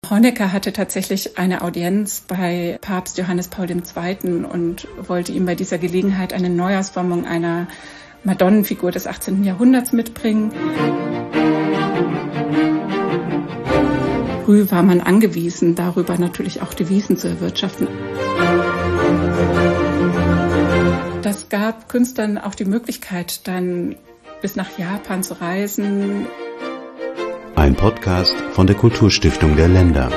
Honecker hatte tatsächlich eine Audienz bei Papst Johannes Paul II. Und wollte ihm bei dieser Gelegenheit eine Neuausformung einer Madonnenfigur des 18. Jahrhunderts mitbringen. Früh war man angewiesen, darüber natürlich auch Devisen zu erwirtschaften. Das gab Künstlern auch die Möglichkeit, dann bis nach Japan zu reisen. Ein Podcast von der Kulturstiftung der Länder.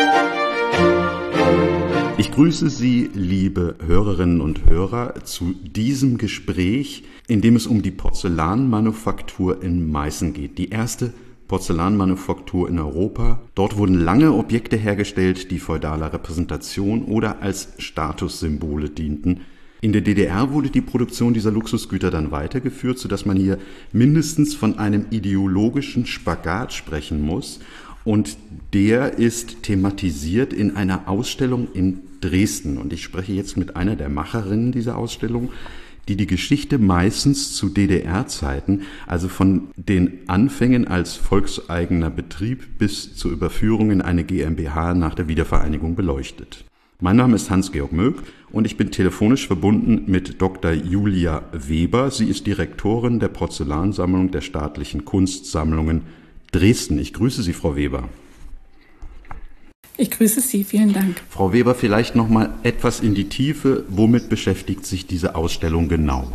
Ich grüße Sie, liebe Hörerinnen und Hörer, zu diesem Gespräch, in dem es um die Porzellanmanufaktur in Meißen geht. Die erste Porzellanmanufaktur in Europa. Dort wurden lange Objekte hergestellt, die feudaler Repräsentation oder als Statussymbole dienten. In der DDR wurde die Produktion dieser Luxusgüter dann weitergeführt, sodass man hier mindestens von einem ideologischen Spagat sprechen muss. Und der ist thematisiert in einer Ausstellung in Dresden. Und ich spreche jetzt mit einer der Macherinnen dieser Ausstellung, die Geschichte Meißens zu DDR-Zeiten, also von den Anfängen als volkseigener Betrieb bis zur Überführung in eine GmbH nach der Wiedervereinigung beleuchtet. Mein Name ist Hans-Georg Möck und ich bin telefonisch verbunden mit Dr. Julia Weber. Sie ist Direktorin der Porzellansammlung der Staatlichen Kunstsammlungen Dresden. Ich grüße Sie, Frau Weber. Ich grüße Sie, vielen Dank. Frau Weber, vielleicht noch mal etwas in die Tiefe. Womit beschäftigt sich diese Ausstellung genau?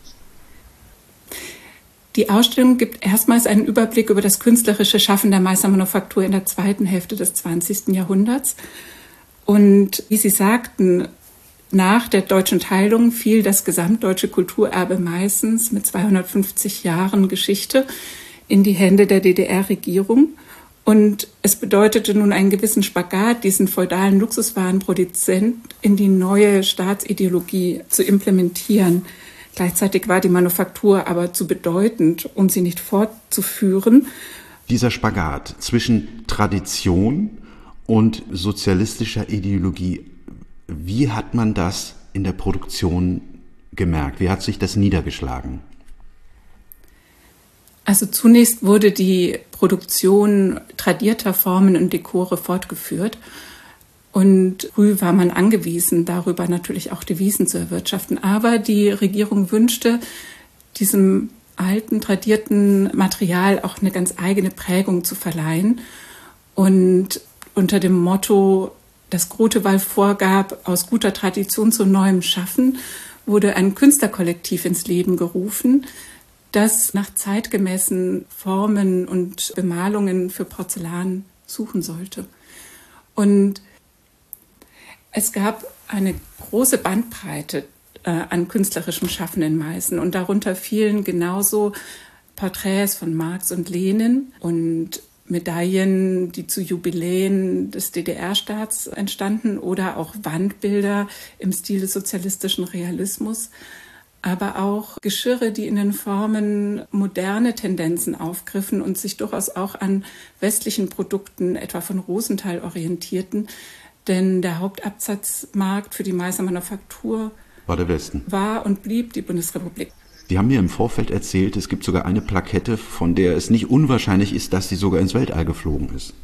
Die Ausstellung gibt erstmals einen Überblick über das künstlerische Schaffen der Meißner Manufaktur in der zweiten Hälfte des 20. Jahrhunderts. Und wie Sie sagten, nach der deutschen Teilung fiel das gesamtdeutsche Kulturerbe Meißens mit 250 Jahren Geschichte in die Hände der DDR-Regierung. Und es bedeutete nun einen gewissen Spagat, diesen feudalen Luxuswarenproduzent in die neue Staatsideologie zu implementieren. Gleichzeitig war die Manufaktur aber zu bedeutend, um sie nicht fortzuführen. Dieser Spagat zwischen Tradition und sozialistischer Ideologie, wie hat man das in der Produktion gemerkt? Wie hat sich das niedergeschlagen? Also zunächst wurde die Produktion tradierter Formen und Dekore fortgeführt. Und früh war man angewiesen, darüber natürlich auch Devisen zu erwirtschaften. Aber die Regierung wünschte, diesem alten, tradierten Material auch eine ganz eigene Prägung zu verleihen. Und unter dem Motto, das Grotewall vorgab, aus guter Tradition zu neuem Schaffen, wurde ein Künstlerkollektiv ins Leben gerufen, das nach zeitgemäßen Formen und Bemalungen für Porzellan suchen sollte. Und es gab eine große Bandbreite an künstlerischem Schaffen in Meißen. Und darunter fielen genauso Porträts von Marx und Lenin und Medaillen, die zu Jubiläen des DDR-Staats entstanden, oder auch Wandbilder im Stil des sozialistischen Realismus, aber auch Geschirre, die in den Formen moderne Tendenzen aufgriffen und sich durchaus auch an westlichen Produkten, etwa von Rosenthal, orientierten. Denn der Hauptabsatzmarkt für die Meißner Manufaktur war der Westen. War und blieb die Bundesrepublik. Sie haben mir im Vorfeld erzählt, es gibt sogar eine Plakette, von der es nicht unwahrscheinlich ist, dass sie sogar ins Weltall geflogen ist.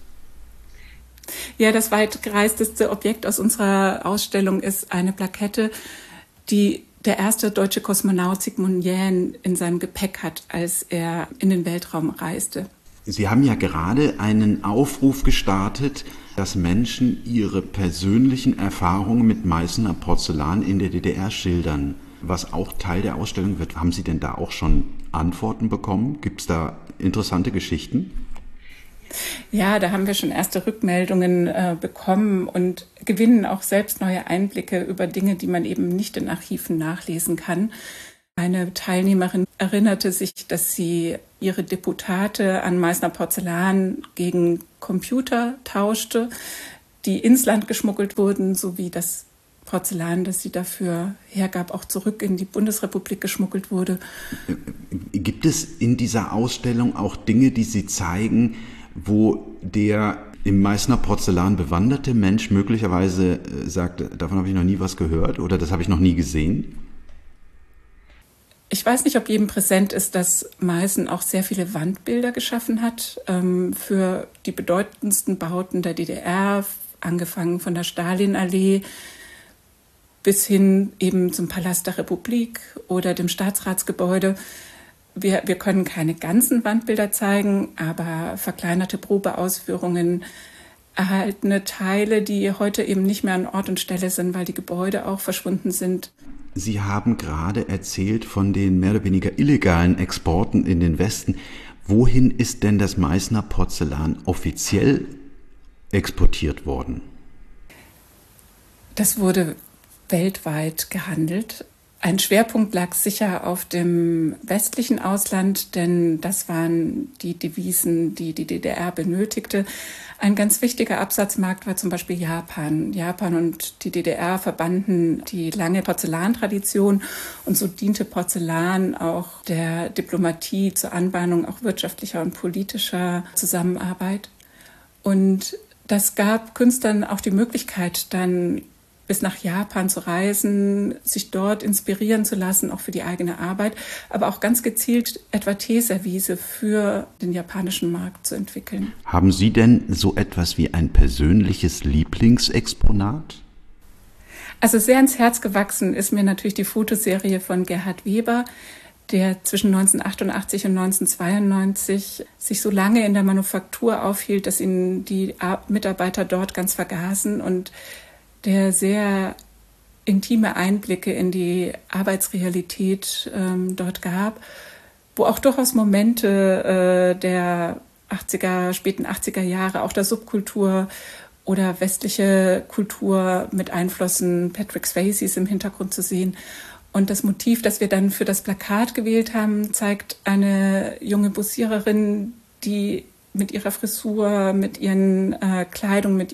Ja, das weitgereisteste Objekt aus unserer Ausstellung ist eine Plakette, die der erste deutsche Kosmonaut Sigmund Jähn in seinem Gepäck hat, als er in den Weltraum reiste. Sie haben ja gerade einen Aufruf gestartet, dass Menschen ihre persönlichen Erfahrungen mit Meißner Porzellan in der DDR schildern, was auch Teil der Ausstellung wird. Haben Sie denn da auch schon Antworten bekommen? Gibt es da interessante Geschichten? Ja, da haben wir schon erste Rückmeldungen bekommen und gewinnen auch selbst neue Einblicke über Dinge, die man eben nicht in Archiven nachlesen kann. Eine Teilnehmerin erinnerte sich, dass sie ihre Deputate an Meißner Porzellan gegen Computer tauschte, die ins Land geschmuggelt wurden, sowie das Porzellan, das sie dafür hergab, auch zurück in die Bundesrepublik geschmuggelt wurde. Gibt es in dieser Ausstellung auch Dinge, die Sie zeigen, wo der im Meißner Porzellan bewanderte Mensch möglicherweise sagt, davon habe ich noch nie was gehört oder das habe ich noch nie gesehen? Ich weiß nicht, ob jedem präsent ist, dass Meißen auch sehr viele Wandbilder geschaffen hat für die bedeutendsten Bauten der DDR, angefangen von der Stalinallee bis hin eben zum Palast der Republik oder dem Staatsratsgebäude. Wir können keine ganzen Wandbilder zeigen, aber verkleinerte Probeausführungen, erhaltene Teile, die heute eben nicht mehr an Ort und Stelle sind, weil die Gebäude auch verschwunden sind. Sie haben gerade erzählt von den mehr oder weniger illegalen Exporten in den Westen. Wohin ist denn das Meißner Porzellan offiziell exportiert worden? Das wurde weltweit gehandelt. Ein Schwerpunkt lag sicher auf dem westlichen Ausland, denn das waren die Devisen, die die DDR benötigte. Ein ganz wichtiger Absatzmarkt war zum Beispiel Japan. Japan und die DDR verbanden die lange Porzellantradition und so diente Porzellan auch der Diplomatie zur Anbahnung auch wirtschaftlicher und politischer Zusammenarbeit. Und das gab Künstlern auch die Möglichkeit, dann bis nach Japan zu reisen, sich dort inspirieren zu lassen, auch für die eigene Arbeit, aber auch ganz gezielt etwa Teeservice für den japanischen Markt zu entwickeln. Haben Sie denn so etwas wie ein persönliches Lieblingsexponat? Also sehr ans Herz gewachsen ist mir natürlich die Fotoserie von Gerhard Weber, der zwischen 1988 und 1992 sich so lange in der Manufaktur aufhielt, dass ihn die Mitarbeiter dort ganz vergaßen und der sehr intime Einblicke in die Arbeitsrealität dort gab, wo auch durchaus Momente der späten 80er Jahre, auch der Subkultur oder westliche Kultur mit Einflüssen Patrick Swayzes im Hintergrund zu sehen. Und das Motiv, das wir dann für das Plakat gewählt haben, zeigt eine junge Bussiererin, die mit ihrer Frisur, mit ihren Kleidung, mit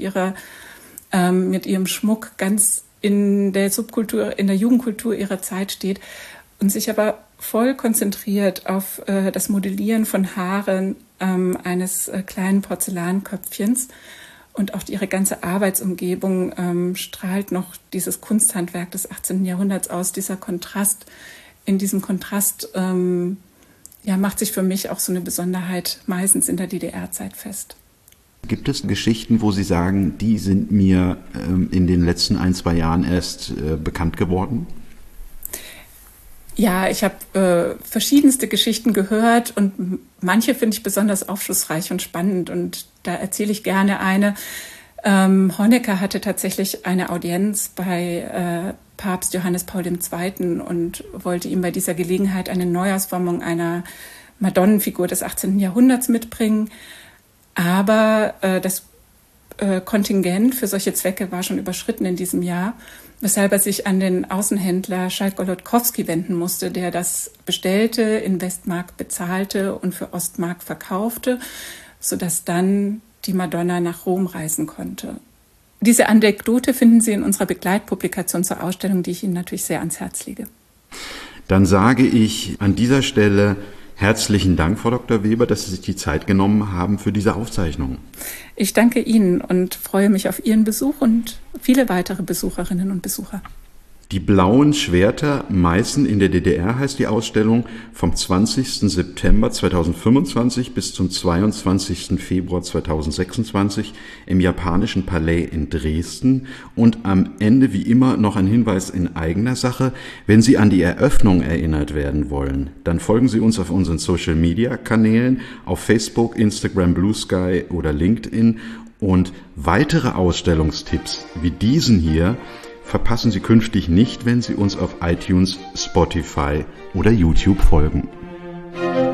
ihrem Schmuck ganz in der Subkultur, in der Jugendkultur ihrer Zeit steht und sich aber voll konzentriert auf das Modellieren von Haaren eines kleinen Porzellanköpfchens. Und auch ihre ganze Arbeitsumgebung strahlt noch dieses Kunsthandwerk des 18. Jahrhunderts aus. Dieser Kontrast, in diesem Kontrast macht sich für mich auch so eine Besonderheit meistens in der DDR-Zeit fest. Gibt es Geschichten, wo Sie sagen, die sind mir in den letzten 1-2 Jahren erst bekannt geworden? Ja, ich habe verschiedenste Geschichten gehört und manche finde ich besonders aufschlussreich und spannend und da erzähle ich gerne eine. Honecker hatte tatsächlich eine Audienz bei Papst Johannes Paul II. Und wollte ihm bei dieser Gelegenheit eine Neuausformung einer Madonnenfigur des 18. Jahrhunderts mitbringen. Aber das Kontingent für solche Zwecke war schon überschritten in diesem Jahr, weshalb er sich an den Außenhändler Schalk-Golodkowski wenden musste, der das bestellte, in Westmark bezahlte und für Ostmark verkaufte, sodass dann die Madonna nach Rom reisen konnte. Diese Anekdote finden Sie in unserer Begleitpublikation zur Ausstellung, die ich Ihnen natürlich sehr ans Herz lege. Dann sage ich an dieser Stelle herzlichen Dank, Frau Dr. Weber, dass Sie sich die Zeit genommen haben für diese Aufzeichnung. Ich danke Ihnen und freue mich auf Ihren Besuch und viele weitere Besucherinnen und Besucher. Die blauen Schwerter Meißen in der DDR heißt die Ausstellung, vom 20. September 2025 bis zum 22. Februar 2026 im Japanischen Palais in Dresden. Und am Ende wie immer noch ein Hinweis in eigener Sache. Wenn Sie an die Eröffnung erinnert werden wollen, dann folgen Sie uns auf unseren Social-Media-Kanälen auf Facebook, Instagram, Blue Sky oder LinkedIn. Und weitere Ausstellungstipps wie diesen hier verpassen Sie künftig nicht, wenn Sie uns auf iTunes, Spotify oder YouTube folgen.